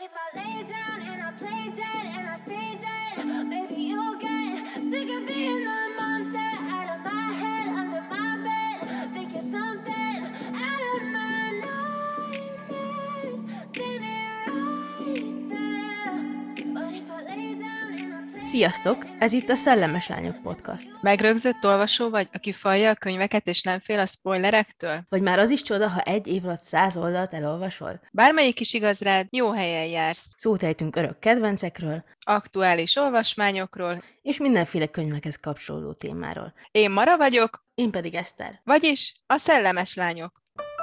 if I lay down and I play dead and I stay dead, maybe you'll get sick of being the monster out of my head, under my bed. Think you're something out of my nightmares, standing right there. But if I lay down and I play. Sziasztok! Ez itt a Szellemes Lányok Podcast. Megrögzött olvasó vagy, aki falja a könyveket és nem fél a spoilerektől? Vagy már az is csoda, ha egy év alatt 100 oldalt elolvasol? Bármelyik is igaz rád, jó helyen jársz. Szót ejtünk örök kedvencekről, Aktuális olvasmányokról. és mindenféle könyvekhez kapcsolódó témáról. Én Mara vagyok, Én pedig Eszter. vagyis a Szellemes Lányok.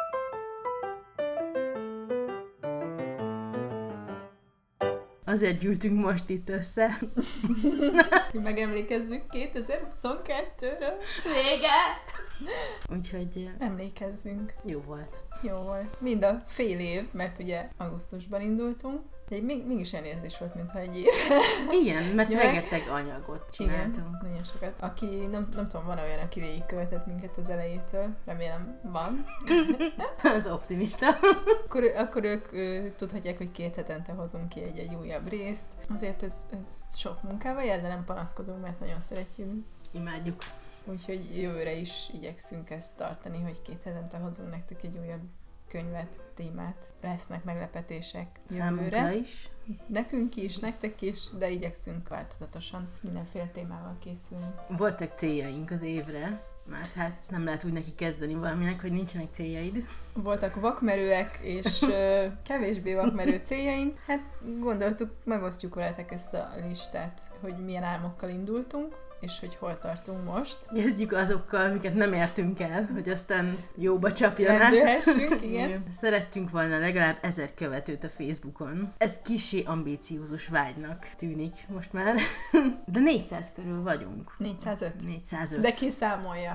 Azért gyűltünk most itt össze. Hogy megemlékezzünk 2022-ről. Vége! Úgyhogy Emlékezzünk. jó volt. Jó volt. Mind a fél év, mert ugye augusztusban indultunk. De mégis olyan érzés volt, mintha egy év. Igen, mert Jó, rengeteg anyagot csináltunk. Igen, nagyon sokat. Aki, nem tudom, van olyan, aki végigkövetett minket az elejétől. Remélem van. Az optimista. Akkor ők tudhatják, hogy 2 hetente hozunk ki egy újabb részt. Azért ez sok munkával jár, de nem panaszkodunk, mert nagyon szeretjük. Imádjuk. Úgyhogy jövőre is igyekszünk ezt tartani, hogy 2 hetente hozunk nektek egy újabb könyvet, témát. Lesznek meglepetések Számunkra jövőre. is. Nekünk is, nektek is, de igyekszünk változatosan mindenféle témával készülni. Voltak céljaink az évre, mert hát nem lehet úgy neki kezdeni valaminek, hogy nincsenek céljaid. Voltak vakmerőek és kevésbé vakmerő céljaink. Hát gondoltuk, megosztjuk veletek ezt a listát, hogy milyen álmokkal indultunk, és hogy hol tartunk most. Kezdjük azokkal, amiket nem értünk el, hogy aztán jóba csapjon át. Rendülhessünk, igen. Szerettünk volna legalább 1000 követőt a Facebookon. Ez kissé ambíciózus vágynak tűnik most már. De 400 körül vagyunk. 405. 405. De ki számolja?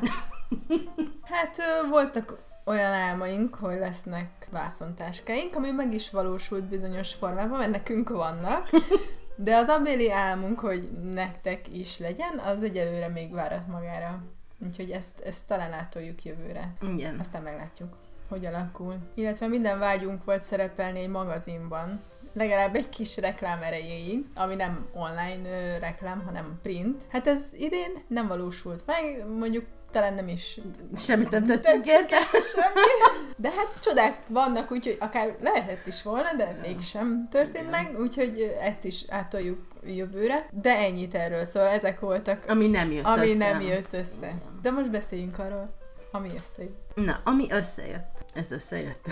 Hát voltak olyan álmaink, hogy lesznek vászontáskáink, ami meg is valósult bizonyos formában, mert nekünk vannak. De az abbéli álmunk, hogy nektek is legyen, az egyelőre még várat magára. Úgyhogy ezt talán átoljuk jövőre. Igen. Aztán meglátjuk, hogy alakul. Illetve minden vágyunk volt szerepelni egy magazinban. Legalább egy kis reklám erejéig, ami nem online reklám, hanem print. Hát ez idén nem valósult meg, mondjuk talán nem is Semmit nem tettünk érte. semmi. De hát csodák vannak, úgyhogy akár lehetett is volna, de mégsem történt meg, úgyhogy ezt is átoljuk jövőre. De ennyit erről, szóval ezek voltak, Ami nem jött ami össze. nem jött össze. De most beszéljünk arról, ami összejött. Na, ami összejött. Ez összejött.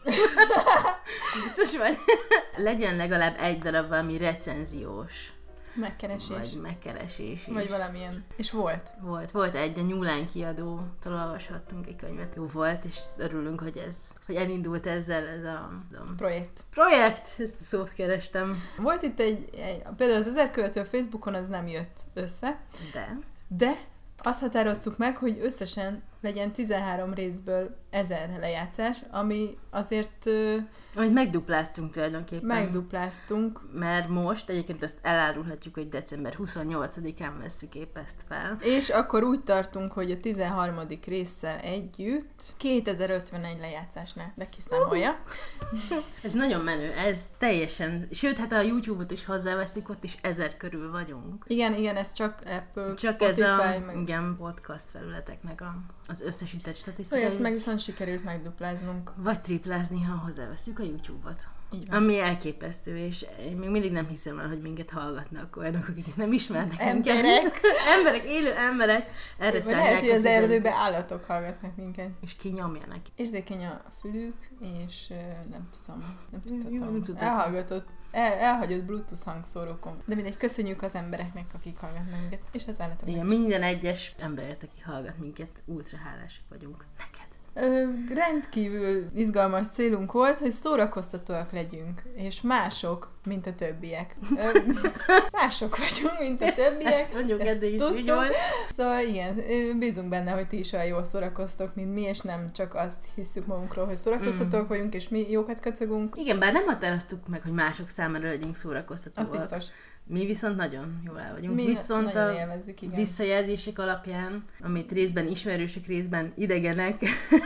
Biztos vagy? Legyen legalább egy darab valami recenziós. Megkeresés. Vagy megkeresés is. Vagy valamilyen. És volt. Volt egy, a Nyúlán kiadótól olvashattunk egy könyvet. Jó volt, és örülünk, hogy elindult ezzel ez a projekt. Ezt a szót kerestem. Volt itt például az 1000 követő a Facebookon az nem jött össze, de azt határoztuk meg, hogy összesen legyen 13 részből 1000 lejátszás, ami azért Amit megdupláztunk tulajdonképpen. megdupláztunk. Mert most egyébként ezt elárulhatjuk, hogy december 28-án vesszük épp ezt fel. És akkor úgy tartunk, hogy a 13. résszel együtt 2051 lejátszásnál, de kiszámolja. Ez nagyon menő, ez teljesen, sőt, hát a YouTube-ot is hozzáveszik, ott is 1000 körül vagyunk. Igen, ez csak Apple, Csak Spotify, ez a meg... igen, podcast felületeknek az összesített Hogy statisztikai. ezt meg viszont sikerült megdupláznunk. Vagy triplázni, ha hozzáveszünk a YouTube-ot. Így van. Ami elképesztő, és én még mindig nem hiszem el, hogy minket hallgatnak olyanok, akik nem ismernek Emberek. Emberek, élő emberek. Erre Vagy szállják lehet, hogy az időt. erdőben állatok hallgatnak minket. És ki nyomja neki. Érzékeny a fülük, és nem Jó, nem tudom. tudhatom. Elhagyott Bluetooth hangszórókon. De mindegy, köszönjük az embereknek, akik hallgatnak minket, és az állatoknak Igen, is. minden egyes emberért, aki hallgat minket, ultra hálásak vagyunk neked. Rendkívül izgalmas célunk volt, hogy szórakoztatóak legyünk, és mások, mint a többiek. Mások vagyunk, mint a többiek. Ezt mondjuk eddig is így tudtuk. volt. Szóval igen, bízunk benne, hogy ti is olyan jól szórakoztok, mint mi, és nem csak azt hiszük magunkról, hogy szórakoztatók vagyunk, és mi jókat kacagunk. Igen, bár nem határoztuk meg, hogy mások számára legyünk szórakoztatóak. Az biztos. Mi viszont nagyon jól el vagyunk. Mi viszont nagyon a élvezzük, igen. visszajelzések alapján, amit részben ismerősök, részben idegenek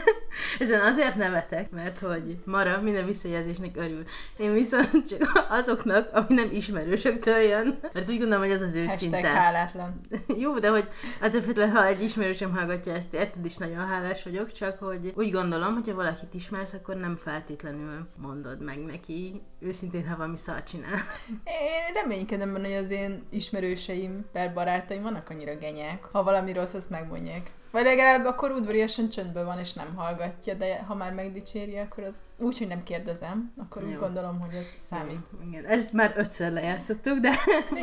Ezen azért nevetek, mert hogy Mara minden visszajelzésnek örül. Én viszont csak azoknak, ami nem ismerősöktől jön. Mert úgy gondolom, hogy az az őszinte. Hashtag hálátlan. Jó, de hogy ha egy ismerősöm hallgatja ezt, érted is nagyon hálás vagyok, csak hogy úgy gondolom, hogy ha valakit ismersz, akkor nem feltétlenül mondod meg neki őszintén, ha valami szart csinál. Én reménykedem benne, hogy az én ismerőseim, per barátaim vannak annyira genyák. Ha valami rossz, azt megmondják. Vagy legalább akkor udvariasan csöndben van, és nem hallgatja, de ha már megdicséri, akkor az úgy, hogy nem kérdezem, akkor úgy gondolom, hogy ez számít. Jó, igen. Ezt már 5-ször lejátszottuk, de...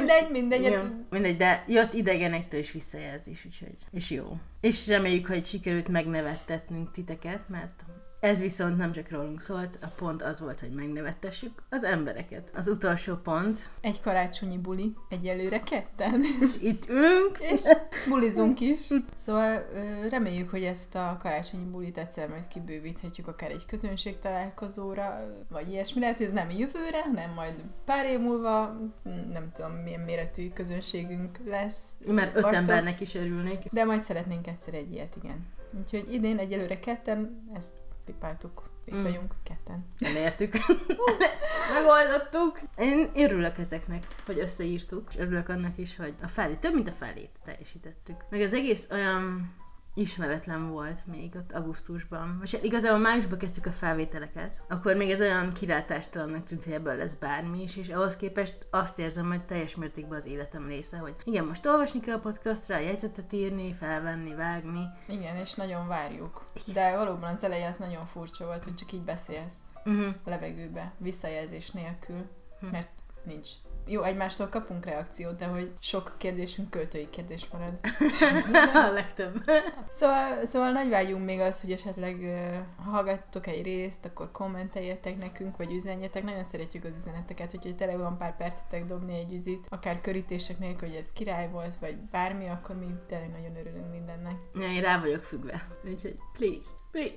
Mindegy, de jött idegenektől is visszajelzés, úgyhogy... És jó. És reméljük, hogy sikerült megnevettetnünk titeket, mert ez viszont nem csak rólunk szólt, a pont az volt, hogy megnevettessük az embereket. Az utolsó pont. Egy karácsonyi buli, egyelőre ketten. És itt ülünk. És bulizunk is. Szóval reméljük, hogy ezt a karácsonyi bulit egyszer majd kibővíthetjük akár egy közönségtalálkozóra, vagy ilyesmi. Lehet, hogy ez nem jövőre, hanem majd pár év múlva, nem tudom milyen méretű közönségünk lesz. Mert 5 embernek is örülnék. De majd szeretnénk egyszer egy ilyet, igen. Úgyhogy idén egyelőre ketten, ezt pipáltuk. Itt vagyunk, ketten. Nem értük. Megoldottuk. Én örülök ezeknek, hogy összeírtuk, és örülök annak is, hogy több mint a felét teljesítettük. Meg az egész olyan ismeretlen volt még ott augusztusban. Most igazából májusban kezdtük a felvételeket, akkor még ez olyan kilátástalannak tűnt, hogy ebből lesz bármi is, és ahhoz képest azt érzem, hogy teljes mértékben az életem része, hogy igen, most olvasni kell a podcastra, jegyzetet írni, felvenni, vágni. Igen, és nagyon várjuk. De valóban az eleje az nagyon furcsa volt, hogy csak így beszélsz a levegőbe, visszajelzés nélkül, mert nincs. Jó, egymástól kapunk reakciót, de hogy sok kérdésünk költői kérdés marad. A legtöbb. Szóval nagy vágyunk még az, hogy esetleg ha hallgattok egy részt, akkor kommenteljetek nekünk, vagy üzenjetek. Nagyon szeretjük az üzeneteket, hogyha tényleg van pár percetek dobni egy üzit, akár körítések nélkül, hogy ez király volt, vagy bármi, akkor mi tényleg nagyon örülünk mindennek. Ja, én rá vagyok függve. Úgyhogy please.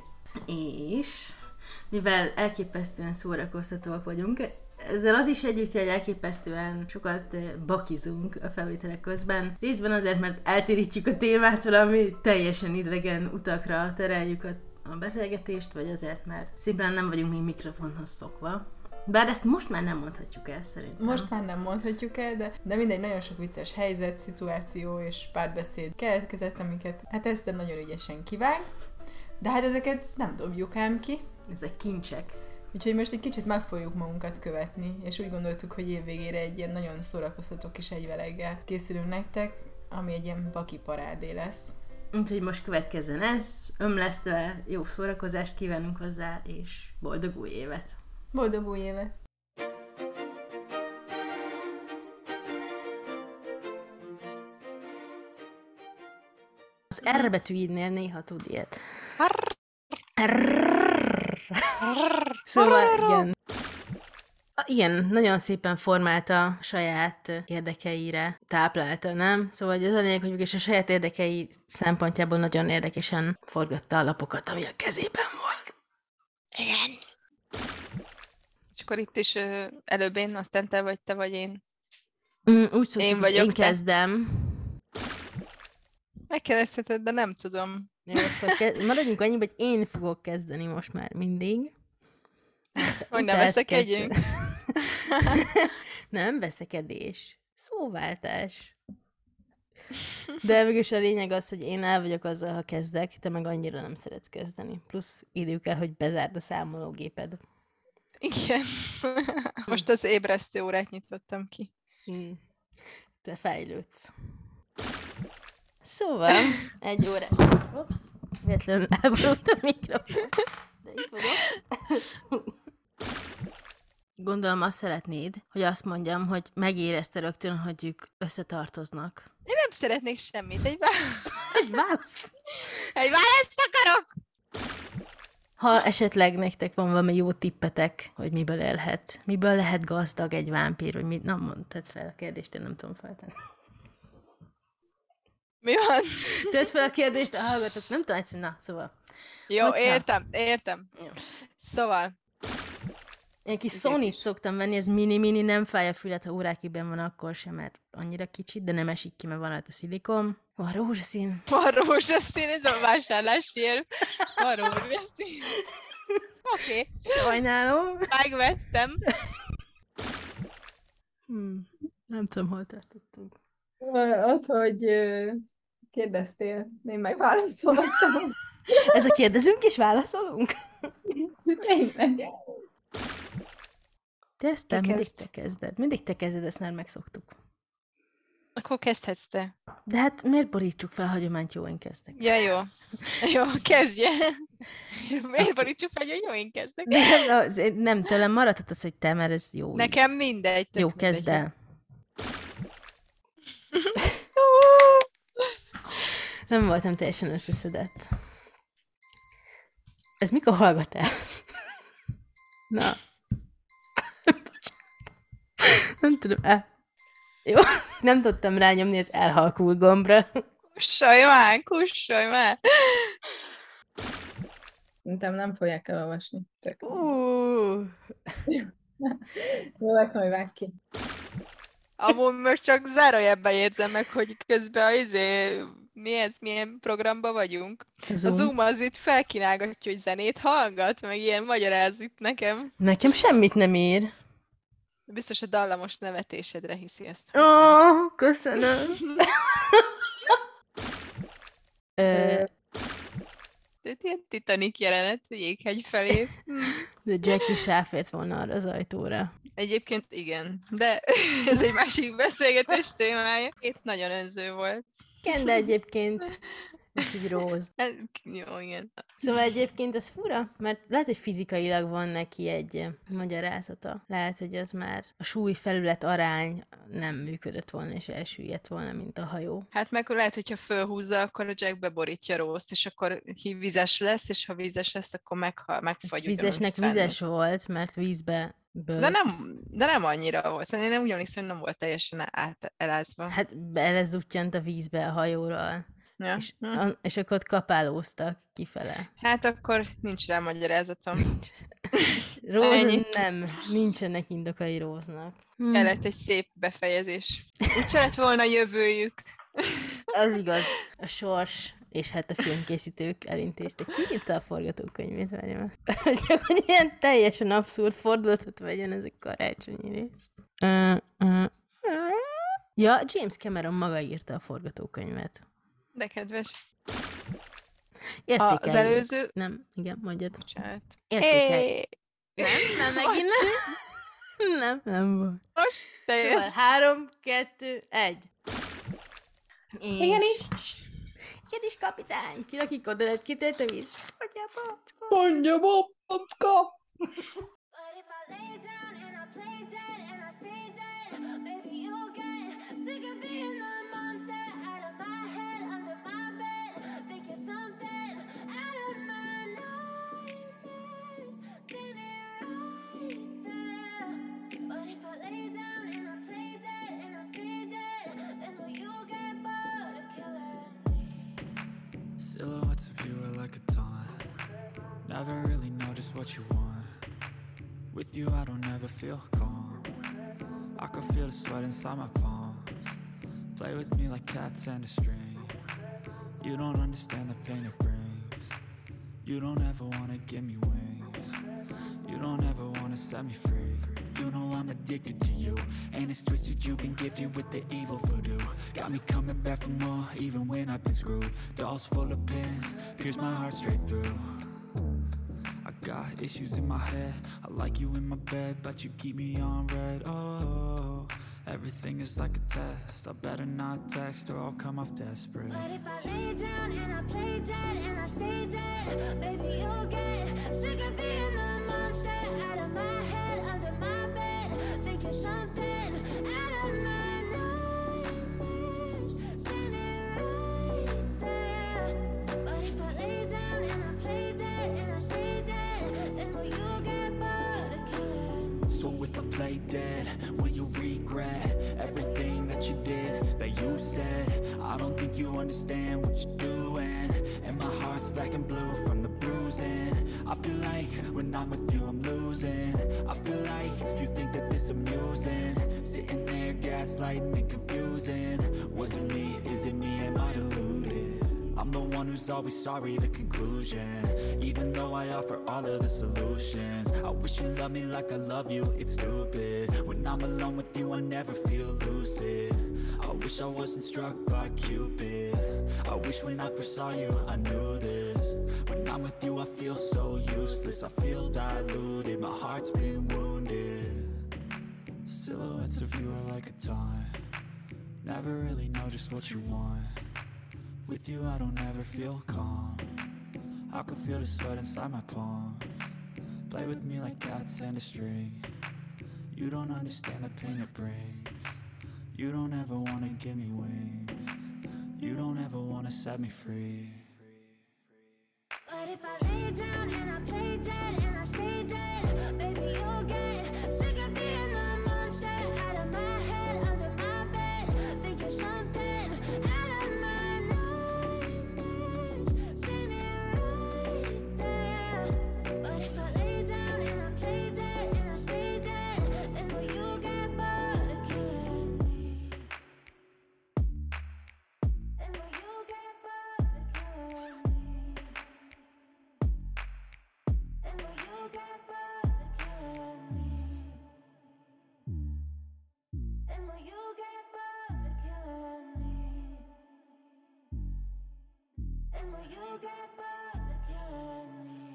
És mivel elképesztően szórakoztatóak vagyunk, ezzel az is együtt, hogy elképesztően sokat bakizunk a felvételek közben. Részben azért, mert eltérítjük a témát, valami teljesen idegen utakra tereljük a beszélgetést, vagy azért, mert szimplán nem vagyunk még mikrofonhoz szokva. Bár ezt most már nem mondhatjuk el, szerintem. Most már nem mondhatjuk el, de mindegy, nagyon sok vicces helyzet, szituáció és párbeszéd keletkezett, amiket hát Eszter nagyon ügyesen kivág, de hát ezeket nem dobjuk ám ki. Ezek kincsek. Úgyhogy most egy kicsit meg fogjuk magunkat követni, és úgy gondoltuk, hogy évvégére egy ilyen nagyon szórakoztató kis egyveleggel készülünk nektek, ami egy ilyen baki parádé lesz. Úgyhogy most következzen ez, ömlesztve jó szórakozást kívánunk hozzá, és boldog új évet! Boldog új évet! Az R betűidnél néha tud ilyet. Szóval igen, nagyon szépen formálta saját érdekeire, táplálta, nem? Szóval az a lényeg, hogy mégis a saját érdekei szempontjából nagyon érdekesen forgatta a lapokat, ami a kezében volt. Igen. És akkor itt is előbb én, aztán te vagy, te vagy én. Úgy szoktuk, hogy én kezdem. Megkérdezheted, de nem tudom. Jó, maradjunk annyiba, hogy én fogok kezdeni most már mindig. Hogy nem veszekedjünk. Nem veszekedés. Szóváltás. De mégis a lényeg az, hogy én el vagyok azzal, ha kezdek, te meg annyira nem szeretsz kezdeni. Plusz idő kell, hogy bezárd a számológéped. Igen. Most az ébresztő órát nyitottam ki. Te fejlődsz. Szóval, 1 óra... Ups, véletlenül elborult a mikrofon. De itt vagyok. Gondolom azt szeretnéd, hogy azt mondjam, hogy megérezte rögtön, hogy ők összetartoznak. Én nem szeretnék semmit. Egy választ. Egy választ akarok! Ha esetleg nektek van valami jó tippetek, hogy miből élhet. Miből lehet gazdag egy vámpír, hogy mit... Na, mondd fel a kérdést, én nem tudom feltenni. Mi van? Tedd fel a kérdést, a hallgatók. Nem tudom egyszerűen, na, szóval. Jó, hogyha... értem. Jó. Szóval. Ilyen kis Sony-t szoktam venni, ez mini-mini, nem fáj a fület, ha órákig benn van, akkor sem, mert annyira kicsit, de nem esik ki, mert van rajta szilikon. Van rózsaszín. Van rózsaszín, ez a vásárlási érv. Van rózsaszín. Oké, Sajnálom. megvettem. Nem tudom, hol tartottunk. Ott, hogy kérdeztél, én megválaszoltam. Ez a kérdezünk és válaszolunk? Tényleg. Te ezt te mindig kezd. te kezded. Mindig te kezded, ezt már megszoktuk. Akkor kezdhetsz te. De hát miért borítsuk fel a hagyományt, jó, én kezdek. Ja, jó. Jó, kezdje. Miért borítsuk fel, hogy jó, én kezdek? Nem tőlem maradhat az, hogy te, mert ez jó. Nekem mindegy. tök Jó, mindegy. kezd el. Nem voltam teljesen összeszedett. Ez mikor hallgat el? Na. Nem tudom. Jó. Nem tudtam rányomni az elhalkul gombra. Kussolj már! Szerintem nem fogják elolvasni. Tök. Jó lesz, hogy vág ki. Amúgy most csak zárójelben jegyzem meg, hogy közben milyen programban vagyunk. A Zoom az itt felkínálgatja, hogy zenét hallgat, meg ilyen magyaráz itt nekem. Nekem semmit nem ír. Biztos a dallamos nevetésedre hiszi ezt. Köszönöm. Ilyen Titanic jelenet jéghegy felé. De Jackie sáfért volna arra az ajtóra. Egyébként igen, de ez egy másik beszélgetés témája. Itt nagyon önző volt. Igen, de egyébként ez így róz. Jó, igen. Szóval egyébként ez fura, mert lehet, hogy fizikailag van neki egy magyarázata. Lehet, hogy az már a súlyfelület arány nem működött volna, és elsüllyedt volna, mint a hajó. Hát meg lehet, hogyha fölhúzza, akkor a Jack beborítja Rózt, és akkor vizes lesz, és ha vízes lesz, akkor megfagy. Vizesnek vizes volt, mert vízbe De nem annyira volt. Szerintem nem ugyanis, hogy nem volt teljesen elázva. Hát belezuttyant a vízbe a hajóról. Ja. És akkor ott kapálóztak kifele. Hát akkor nincs rá magyarázatom. Róz nincsenek indokai Róznak. Kellett egy szép befejezés. Úgy lett volna jövőjük. Az igaz. A sors és hát a filmkészítők elintézték. Ki írta a forgatókönyvét, várjam? Csak hogy ilyen teljesen abszurd fordulatot vegyen ez a karácsonyi rész. Ja, James Cameron maga írta a forgatókönyvet. De kedves. Értékeljük. Az előző... Nem, igen, mondjad. Bocsánat. Értékeljük. Nem, megint nem volt. Most te jössz. Szóval 3, 2, 1. Igenis. Igenis, kapitány. Kilakik oda lett kitért a víz. Mondja, babka! But if I lay down and I play dead and I stay dead, maybe you'll get sick of being the monster out of my head, under my bed. Think you're something out of my nightmares, standing right there. But if I lay down and I play dead and I stay dead, then will you get bored of killing me? Silhouettes of you are like a taunt. Never really know just what you want. With you I don't ever feel calm. I can feel the sweat inside my palms. Play with me like cats and a string. You don't understand the pain it brings. You don't ever wanna give me wings. You don't ever wanna set me free. You know I'm addicted to you, and it's twisted. You've been gifted with the evil voodoo. Got me coming back for more, even when I've been screwed. Dolls full of pins, pierce my heart straight through. I got issues in my head. I like you in my bed, but you keep me on red. Oh, everything is like a test. I better not text or I'll come off desperate. But if I lay down and I play dead and I stay dead, maybe you'll get sick of being the monster out of my head, under my bed. Think you're something out of my nightmares, standing right there. But if I lay down and I play dead and I stay dead, then will you get bored of killing me? So if I play dead, will you regret everything that you did, that you said? I don't think you understand what you're doing, and my heart's black and blue from the bruising. I feel like when I'm with you I'm losing. I feel like you think that this amusing, sitting there gaslighting and confusing. Was it me? Is it me? Am I deluded? I'm the one who's always sorry, the conclusion. Even though I offer all of the solutions, I wish you loved me like I love you, it's stupid. When I'm alone with you, I never feel lucid. I wish I wasn't struck by Cupid. I wish when I first saw you, I knew this. When I'm with you, I feel so useless. I feel diluted, my heart's been wounded. Silhouettes of you are like a taunt. Never really know just what you want. With you I don't ever feel calm. I can feel the sweat inside my palms. Play with me like cats and a string. You don't understand the pain it brings. You don't ever wanna give me wings. You don't ever wanna set me free. But if I lay down and I play dead and I stay dead, baby, you'll get sick of being the monster out of my head, under my bed. Think you're something out of my nightmares. See me right there. But if I lay down and I play dead and I stay dead, then will you get bored of killing me? Then will you get bored of killing me? And will you get bored of killing me? And will you get bored of killing me? And will you get bored of killing me?